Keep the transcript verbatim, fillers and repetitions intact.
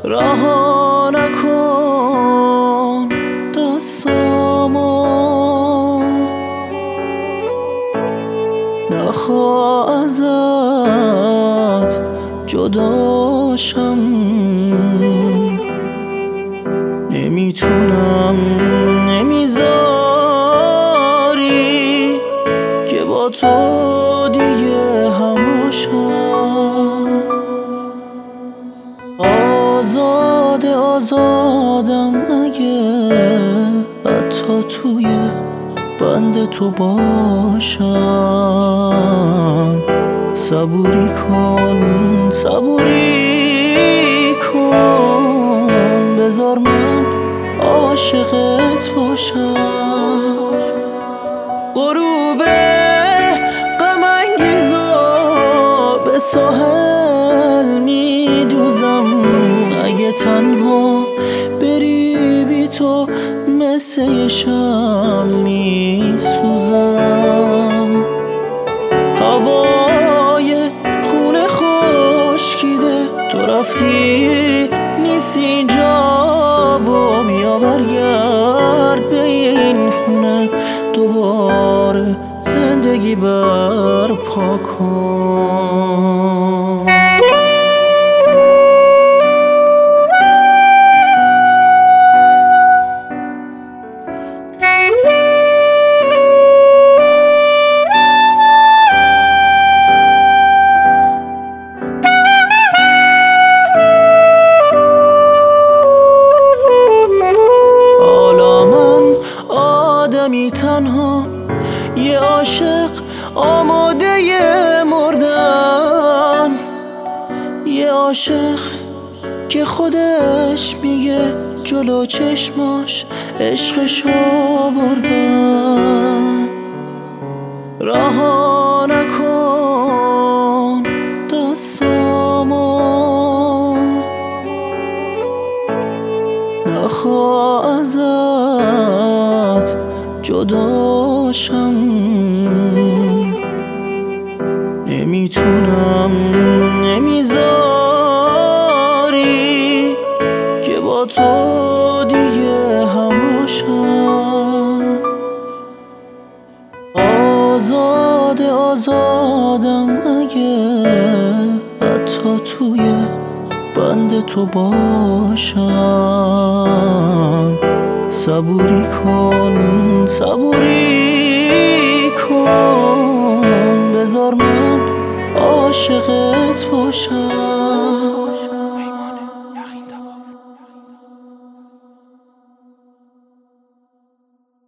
رها نکن دستامو، نخواه ازت جداشم. نمیتونم نمیذاری که با تو دیگه هم باشم. آزاده آزادم اگه حتی توی بند تو باشم. صبوری کن صبوری کن، بذار من عاشقت باشم. غروب غم انگیزا به ساحل میدوزم، اگه تنها بری بی تو مثل یه شم میسوزم. هوای خونه خشکیده، تو رفتی نیست اینجا و بیا برگرد به این خونه، دوباره زندگی برپا کن. آدمی تنها، یه عاشق آماده مردن، یه عاشق که خودش میگه جلو چشماش عشقشو بردن. رها نکن دستامو، نخواه ازت جداشم. نمیتونم نمیذاری که با تو دیگه هم باشم. آزاده آزادم اگه حتی توی بند تو باشم. صبوری کن صبوری کن، بذار من عاشقت باشم.